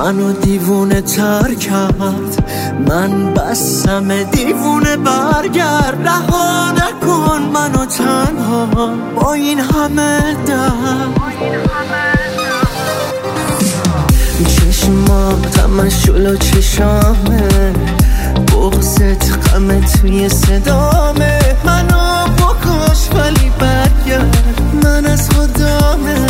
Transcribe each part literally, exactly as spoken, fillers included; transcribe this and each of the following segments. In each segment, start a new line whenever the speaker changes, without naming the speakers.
منو دیوونه تر کرد. من بسم دیوونه برگرد، رها نکن منو تنها با این همه درد. چشمات همش جلو چشامه، بغضت غم توی صدامه. منو بکش ولی برگرد، من از خدامه.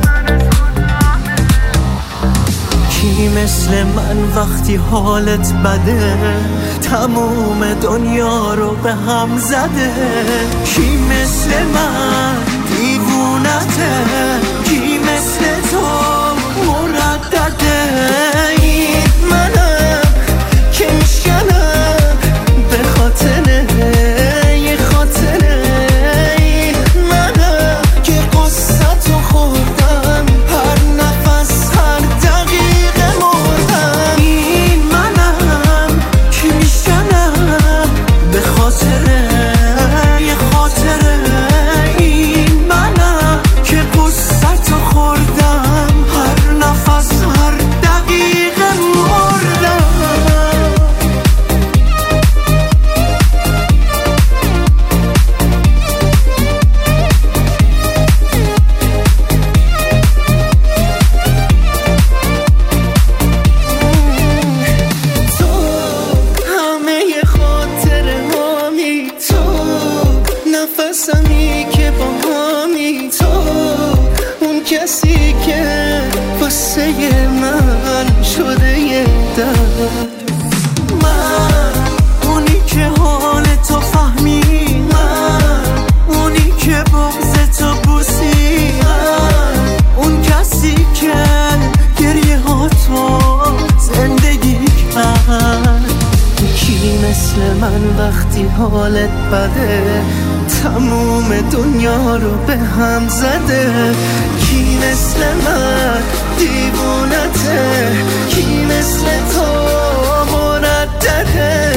کی مثل من وقتی حالت بده، تموم دنیا رو به هم زده. کی مثل من دیوونته، کی مثل تو مردده. این منم که میشکنم به خاطره یه خاطره. این منم که قصتو خوردم، هر نفس هر دقیقه مردم. این منم که میشکنم به خاطره یه خاطره. این منم که قصتو خوردم، هر نفس هر دقیقه مردم. تو همه خاطره هامی، تو نفسمی که با هامی، تو اون کسی که واسه من شده یه درد. من اونی که حال تو فهمی، من اونی که بغض تو بوسی، من اون کسی که گریه ها تو زندگی کرد. کی مثل من وقتی حالت بده، تموم دنیا رو به هم زده. کی مثل من دیوونته، کی مثل تو مردده.